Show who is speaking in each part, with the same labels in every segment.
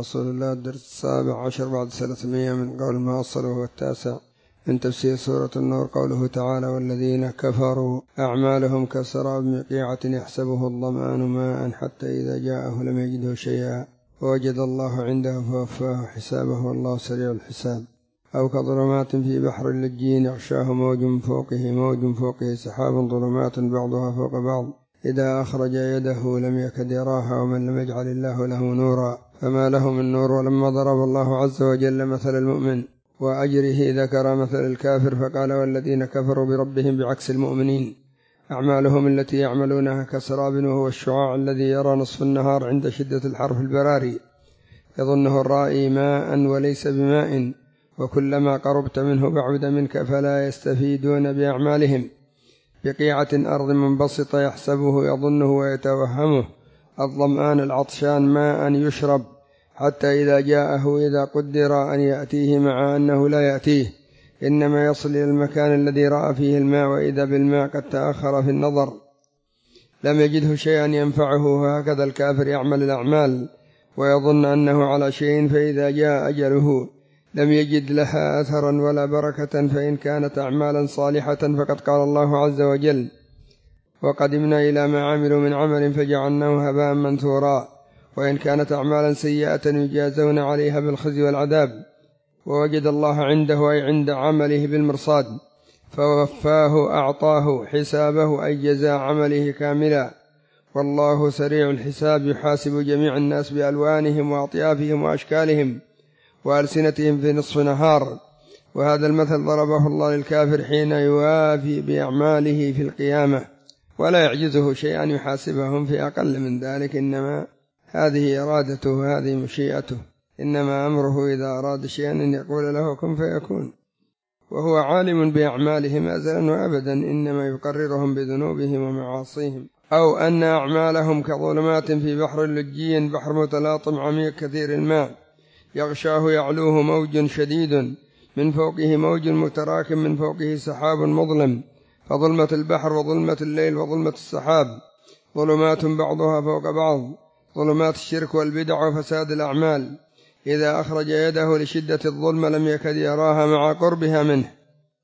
Speaker 1: رسول الله الدرس 17 بعد 300 من قول ما أصله هو 9 من تفسير سورة النور. قوله تعالى: والذين كفروا أعمالهم كسراب بقيعة يحسبه الظمآن ماء حتى إذا جاءه لم يجده شيئا ووجد الله عنده فوفاه حسابه والله سريع الحساب. أو كظلمات في بحر اللجين يغشاه موج من فوقه سحاب ظلمات بعضها فوق بعض إذا أخرج يده لم يكد يراها ومن لم يجعل الله له نورا فما له من نور. ولما ضرب الله عز وجل مثل المؤمن وأجره ذكر مثل الكافر فقال: والذين كفروا بربهم بعكس المؤمنين أعمالهم التي يعملونها كسراب وهو الشعاع الذي يرى نصف النهار عند شدة الحر في البراري يظنه الرائي ماء وليس بماء وكلما قربت منه بعد منك فلا يستفيدون بأعمالهم. بقيعة أرض منبسطة يحسبه يظنه ويتوهمه الظمآن العطشان ماء يشرب حتى إذا جاءه إذا قدر أن يأتيه مع أنه لا يأتيه إنما يصل إلى المكان الذي رأى فيه الماء وإذا بالماء قد تأخر في النظر لم يجده شيئا ينفعه. وهكذا الكافر يعمل الأعمال ويظن أنه على شيء فإذا جاء أجله لم يجد لها أثرا ولا بركة. فإن كانت أعمالا صالحة فقد قال الله عز وجل: وقدمنا إلى ما عملوا من عمل فجعلناه هباء منثورا. وإن كانت أعمالا سيئة يجازون عليها بالخزي والعذاب. ووجد الله عنده أي عند عمله بالمرصاد فوفاه أعطاه حسابه أي جزاء عمله كاملا. والله سريع الحساب يحاسب جميع الناس بألوانهم وأطيافهم وأشكالهم وألسنتهم في نصف نهار. وهذا المثل ضربه الله للكافر حين يوافي بأعماله في القيامة ولا يعجزه شيئا يحاسبهم في أقل من ذلك. إنما هذه إرادته هذه مشيئته. إنما أمره إذا أراد شيئا أن يقول له كن فيكون. وهو عالم بأعمالهم أزلا وأبدا إنما يقررهم بذنوبهم ومعاصيهم. أو أن أعمالهم كظلمات في بحر اللجي بحر متلاطم عميق كثير الماء يغشاه يعلوه موج شديد من فوقه موج متراكم من فوقه سحاب مظلم. فظلمة البحر وظلمة الليل وظلمة السحاب ظلمات بعضها فوق بعض ظلمات الشرك والبدع وفساد الأعمال. إذا أخرج يده لشدة الظلم لم يكد يراها مع قربها منه.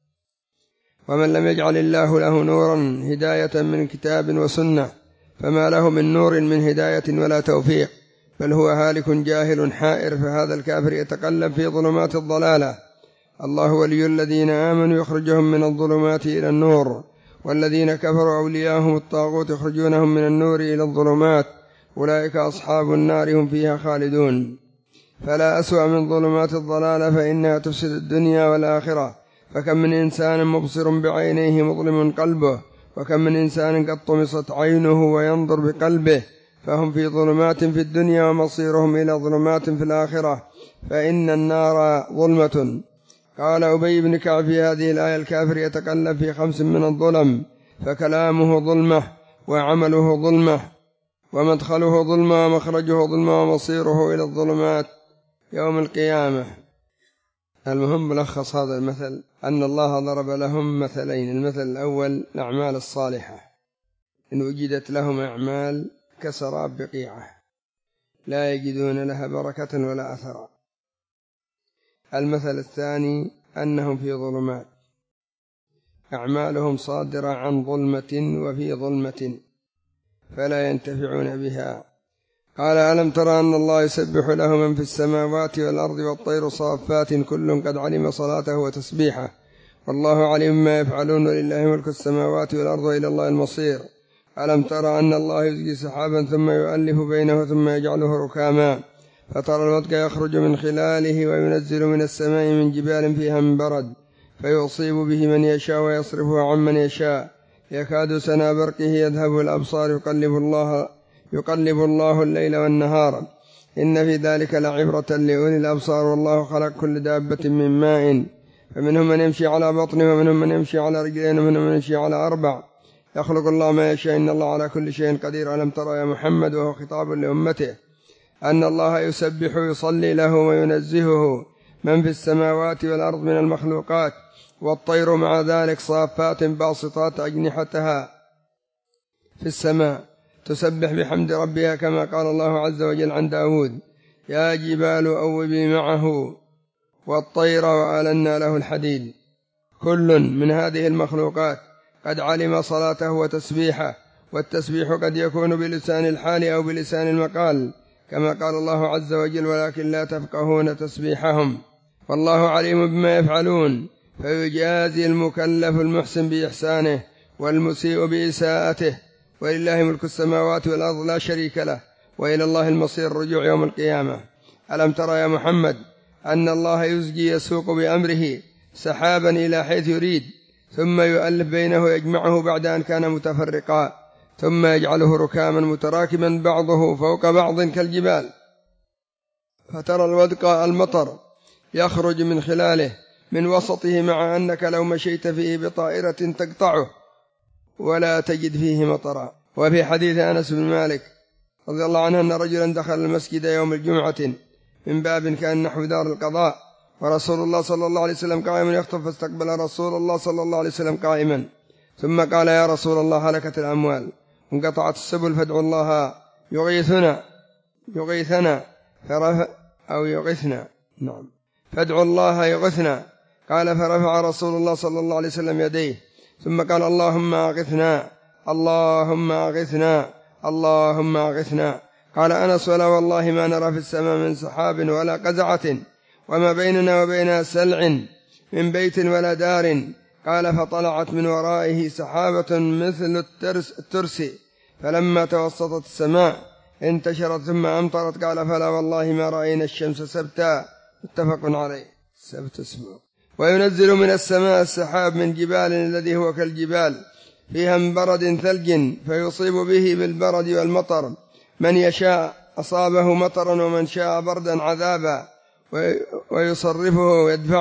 Speaker 1: ومن لم يجعل الله له نورا هداية من كتاب وسنة فما له من نور من هداية ولا توفيق بل هو هالك جاهل حائر. فهذا الكافر يتقلب في ظلمات الضلالة. الله ولي الذين آمنوا يخرجهم من الظلمات إلى النور والذين كفروا أولياءهم الطاغوت يخرجونهم من النور إلى الظلمات أولئك أصحاب النار هم فيها خالدون. فلا أسوأ من ظلمات الضلالة فإنها تفسد الدنيا والآخرة. فكم من إنسان مبصر بعينيه مظلم قلبه وكم من إنسان قد طمست عينه وينظر بقلبه فهم في ظلمات في الدنيا ومصيرهم إلى ظلمات في الآخرة فإن النار ظلمة. قال أبي بن كعب في هذه الآية: الكافر يتقلب في 5 من الظلم فكلامه ظلمة وعمله ظلمة ومدخله ظلمة ومخرجه ظلمة ومصيره إلى الظلمات يوم القيامة. المهم ملخص هذا المثل أن الله ضرب لهم مثلين. المثل الأول الأعمال الصالحة إن وجدت لهم أعمال كسراب بقيعة لا يجدون لها بركة ولا أثرا. المثل الثاني أنهم في ظلمات أعمالهم صادرة عن ظلمة وفي ظلمة فلا ينتفعون بها. قال: ألم ترى أن الله يسبح له من في السماوات والأرض والطير صافات كل قد علم صلاته وتسبيحه والله عليم ما يفعلون ولله ملك السماوات والأرض وإلى الله المصير. ألم ترى أن الله يزجي سحابا ثم يؤلف بينه ثم يجعله ركاما فترى الودق يخرج من خلاله وينزل من السماء من جبال فيها من برد فيصيب به من يشاء ويصرفه عن من يشاء يكاد سنا برقه يذهب الأبصار يقلب الله الليل والنهار إن في ذلك لعبرة لأولي الأبصار. والله خلق كل دابة من ماء فمنهم من يمشي على بطنه ومنهم من يمشي على رجلين ومنهم من يمشي على 4 يخلق الله ما يشاء إن الله على كل شيء قدير. ألم ترى يا محمد وهو خطاب لأمته أن الله يسبح ويصلي له وينزهه من في السماوات والأرض من المخلوقات والطير مع ذلك صافات باسطات أجنحتها في السماء تسبح بحمد ربها كما قال الله عز وجل عن داود: يا جبال أوبي معه والطير وألنا له الحديد. كل من هذه المخلوقات قد علم صلاته وتسبيحه، والتسبيح قد يكون بلسان الحال أو بلسان المقال، كما قال الله عز وجل: ولكن لا تفقهون تسبيحهم. والله عليم بما يفعلون، فيجازي المكلف المحسن بإحسانه والمسيء بإساءته. ولله ملك السماوات والأرض لا شريك له، وإلى الله المصير الرجوع يوم القيامة. ألم ترى يا محمد أن الله يزجي يسوق بأمره سحابا إلى حيث يريد، ثم يؤلف بينه ويجمعه بعد أن كان متفرقا، ثم يجعله ركاما متراكما بعضه فوق بعض كالجبال، فترى الودق المطر يخرج من خلاله من وسطه، مع أنك لو مشيت فيه بطائرة تقطعه ولا تجد فيه مطرا. وفي حديث أنس بن مالك رضي الله عنه أن رجلا دخل المسجد يوم الجمعة من باب كان نحو دار القضاء، ورسول الله صلى الله عليه وسلم قائم يخطب، فاستقبل رسول الله صلى الله عليه وسلم قائما، ثم قال: يا رسول الله، هلكت الأموال وانقطعت السبل، فادعوا الله يغيثنا أو يغثنا، نعم، فادعوا الله يغثنا. قال: فرفع رسول الله صلى الله عليه وسلم يديه، ثم قال: اللهم أغثنا، اللهم أغثنا، اللهم أغثنا. قال أنس: ولا والله ما نرى في السماء من سحاب ولا قزعة، وما بيننا وبينها سلع من بيت ولا دار. قال: فطلعت من ورائه سحابة مثل الترس، فلما توسطت السماء انتشرت ثم أمطرت. قال: فلا والله ما رأينا الشمس سبتا. متفق عليه. سبت اسمه. وينزل من السماء السحاب من جبال الذي هو كالجبال فيها من برد ثلج، فيصيب به بالبرد والمطر من يشاء أصابه مطرا، ومن شاء بردا عذابا، ويصرفه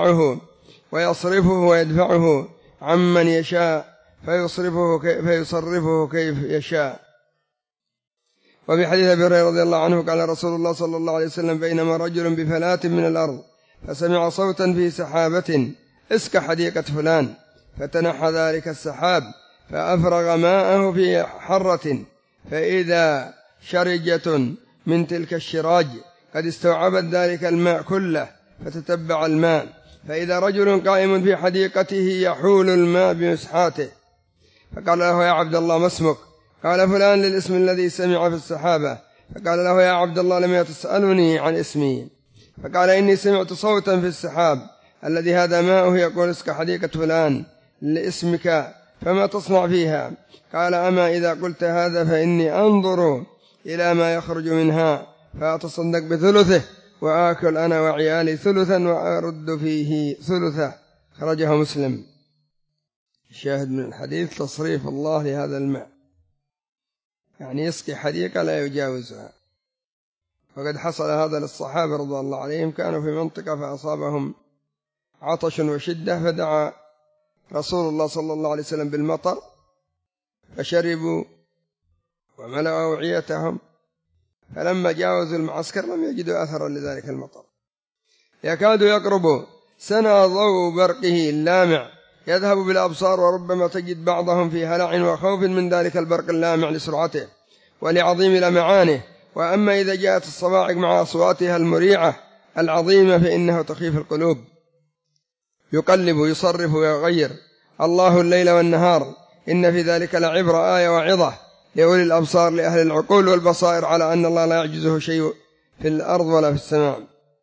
Speaker 1: ويدفعه عمن يشاء، فيصرفه كيف يشاء. وفي حديث أبي هريرة رضي الله عنه قال رسول الله صلى الله عليه وسلم: بينما رجل بفلاة من الأرض فسمع صوتا في سحابة: اسك حديقة فلان، فتنحى ذلك السحاب فأفرغ ماءه في حرة، فإذا شرجة من تلك الشراج قد استوعبت ذلك الماء كله، فتتبع الماء، فإذا رجل قائم في حديقته يحول الماء بمسحاته، فقال له: يا عبد الله، ما اسمك؟ قال: فلان، للاسم الذي سمع في السحابة. فقال له: يا عبد الله، لم تسألني عن اسمي؟ فقال: إني سمعت صوتا في السحاب الذي هذا ماؤه يقول: اسك حديقة فلان لاسمك، فما تصنع فيها؟ قال: أما إذا قلت هذا فإني أنظر إلى ما يخرج منها، فأتصدق بثلثه، وآكل أنا وعيالي ثلثا، وأرد فيه ثلثه. خرجه مسلم. شاهد من الحديث تصريف الله لهذا الماء، يعني يسقي حديقة لا يجاوزها. وقد حصل هذا للصحابة رضي الله عليهم، كانوا في منطقة فأصابهم عطش وشدة، فدعا رسول الله صلى الله عليه وسلم بالمطر، فشربوا وملأوا أوعيتهم، فلما جاوزوا المعسكر لم يجدوا أثرا لذلك المطر. يكاد يقرب سنى ضوء برقه اللامع يذهب بالأبصار، وربما تجد بعضهم في هلع وخوف من ذلك البرق اللامع لسرعته ولعظيم لمعانه. وأما إذا جاءت الصواعق مع أصواتها المريعة العظيمة فإنه تخيف القلوب. يقلب يصرف ويغير الله الليل والنهار، إن في ذلك لعبرة آية وعظة لأولي الأبصار، لأهل العقول والبصائر، على أن الله لا يعجزه شيء في الأرض ولا في السماء.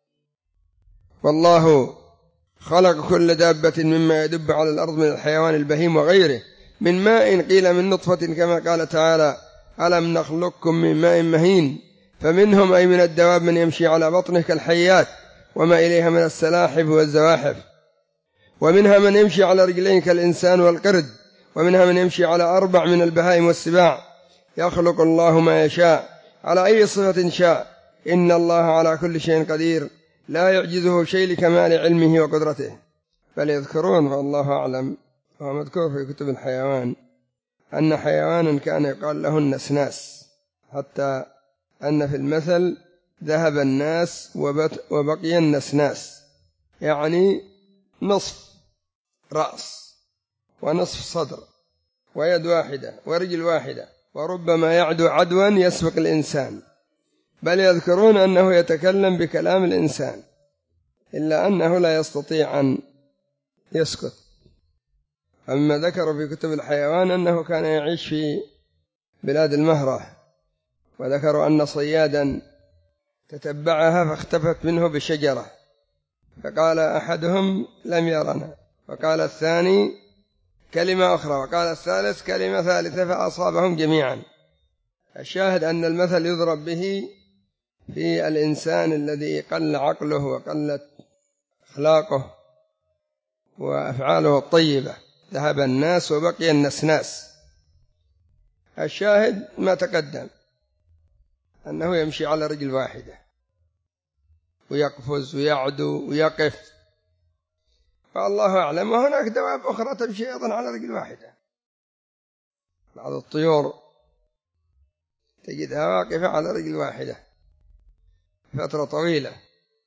Speaker 1: والله خلق كل دابة مما يدب على الأرض من الحيوان البهيم وغيره، من ماء قيل من نطفة، كما قال تعالى: ألم نخلقكم من ماء مهين. فمنهم أي من الدواب من يمشي على بطنه كالحيات وما إليها من السلاحف والزواحف، ومنها من يمشي على رجلين كالإنسان والقرد، ومنها من يمشي على 4 من البهائم والسباع. يخلق الله ما يشاء على أي صفة شاء، إن الله على كل شيء قدير، لا يعجزه شيء لكمال علمه وقدرته. بل يذكرون فالله أعلم، ومذكور في كتب الحيوان أن حيوانا كان يقال له النسناس، حتى أن في المثل: ذهب الناس وبقي النسناس، يعني نصف رأس ونصف صدر ويد واحدة ورجل واحدة، وربما يعدو عدوا يسبق الإنسان، بل يذكرون أنه يتكلم بكلام الإنسان إلا أنه لا يستطيع أن يسكت. أما ذكروا في كتب الحيوان أنه كان يعيش في بلاد المهرة، وذكروا أن صيادا تتبعها فاختفت منه بشجرة، فقال أحدهم لم يرنا، وقال الثاني كلمة أخرى، وقال الثالث كلمة ثالثة، فأصابهم جميعا. الشاهد أن المثل يضرب به في الإنسان الذي قل عقله وقلت أخلاقه وأفعاله الطيبة، ذهب الناس وبقي النسناس. الشاهد ما تقدم أنه يمشي على رجل واحدة ويقفز ويعدو ويقف، فالله أعلم. وهناك دواب أخرى تمشي أيضا على رجل واحدة، بعض الطيور تجدها واقفة على رجل واحدة فترة طويلة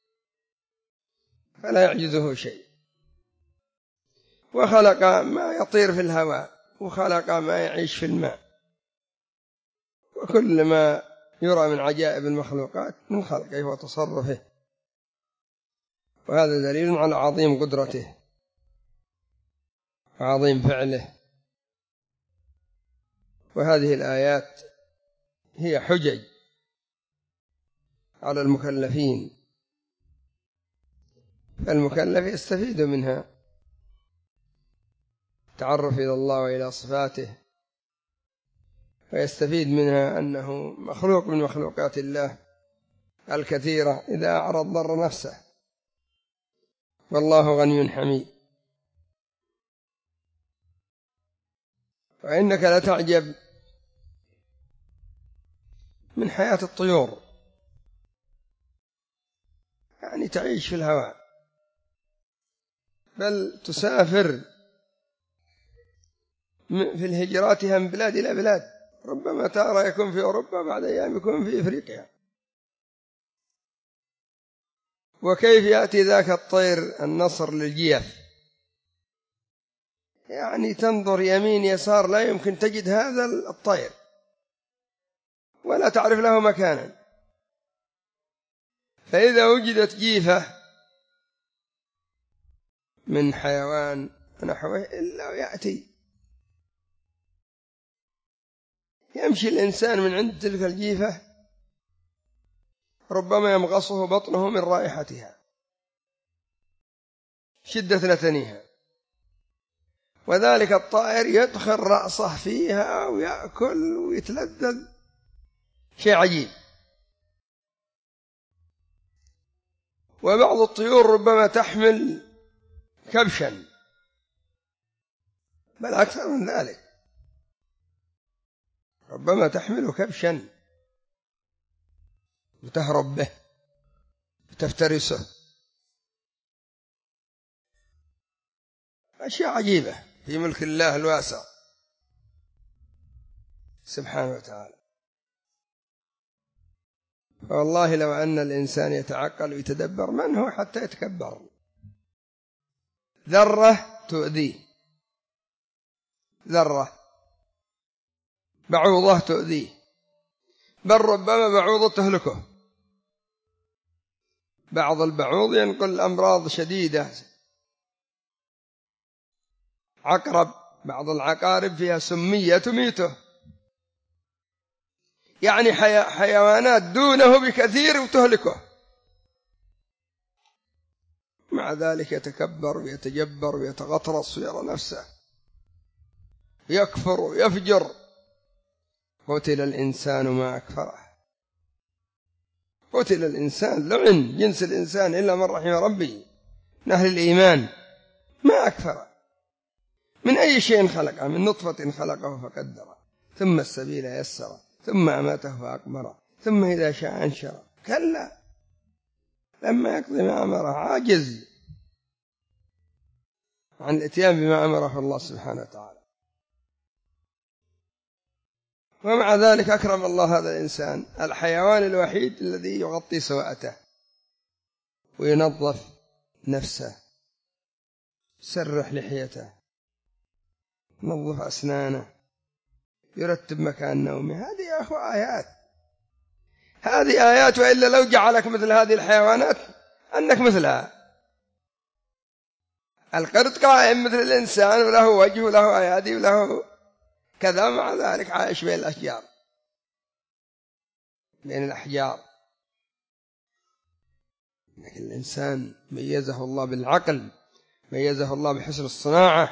Speaker 1: فلا يعجزه شيء. وخلق ما يطير في الهواء، وخلق ما يعيش في الماء، وكل ما يرى من عجائب المخلوقات من خلقه وتصرفه، وهذا دليل على عظيم قدرته وعظيم فعله. وهذه الآيات هي حجج على المكلفين، فالمكلف يستفيد منها، تعرف إلى الله وإلى صفاته، ويستفيد منها أنه مخلوق من مخلوقات الله الكثيرة، إذا أعرض ضر نفسه، والله غني حميد. وإنك لتعجب من حياة الطيور، يعني تعيش في الهواء، بل تسافر في الهجراتها من بلاد إلى بلاد، ربما ترى يكون في أوروبا بعد أيام يكون في إفريقيا. وكيف يأتي ذاك الطير النصر للجيف، يعني تنظر يمين يسار لا يمكن تجد هذا الطير ولا تعرف له مكانا، فإذا وجدت جيفة من حيوان نحوه إلا يأتي، يمشي الإنسان من عند تلك الجيفة ربما يمغصه بطنه من رائحتها، شدة نتنها، وذلك الطائر يدخل رأسه فيها ويأكل ويتلذذ، شيء عجيب. وبعض الطيور ربما تحمل كبشا، بل أكثر من ذلك، ربما تحمل كبشا وتهرب به وتفترسه، أشياء عجيبة في ملك الله الواسع سبحانه وتعالى. والله لو أن الإنسان يتعقل ويتدبر، من هو حتى يتكبر؟ ذرة تؤذيه، ذرة بعوضة تؤذيه، بل ربما بعوضة تهلكه. بعض البعوض ينقل أمراض شديدة، عقرب، بعض العقارب فيها سمية تميته، يعني حيوانات دونه بكثير وتهلكه، مع ذلك يتكبر ويتجبر ويتغطرس ويرى نفسه، يكفر ويفجر. قتل الإنسان ما أكفره، قتل الإنسان، لعن جنس الإنسان إلا من رحم ربي من أهل الإيمان، ما أكفره، من أي شيء خلقه، من نطفة خلقه فقدره، ثم السبيل يسره، ثم أماته فأقبره، ثم إذا شاء أنشره. كلا لما يقضي ما أمره، عاجز عن الاتيان بما أمره الله سبحانه وتعالى. ومع ذلك أكرم الله هذا الإنسان، الحيوان الوحيد الذي يغطي سواءته وينظف نفسه، يسرح لحيته، ينظف أسنانه، يرتب مكان نومه. هذه يا أخوة آيات، هذه آيات، وإلا لو جعلك مثل هذه الحيوانات أنك مثلها. القرد قائم مثل الإنسان، وله وجه وله أيادي وله كذا، مع ذلك عايش بين الأشجار، بين الأحجار. لكن الإنسان ميزه الله بالعقل، ميزه الله بحسن الصناعة.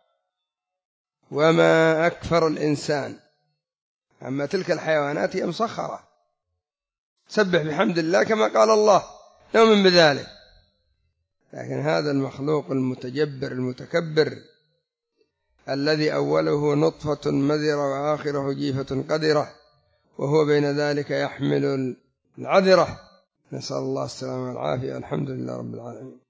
Speaker 1: وما أكفر الإنسان. أما تلك الحيوانات هي مسخرة، سبح بحمد الله كما قال الله، نؤمن بذلك. لكن هذا المخلوق المتجبر المتكبر الذي أوله نطفة مذرة وآخره جيفة قذرة، وهو بين ذلك يحمل العذرة، نسأل الله السلامة والعافية، والحمد لله رب العالمين.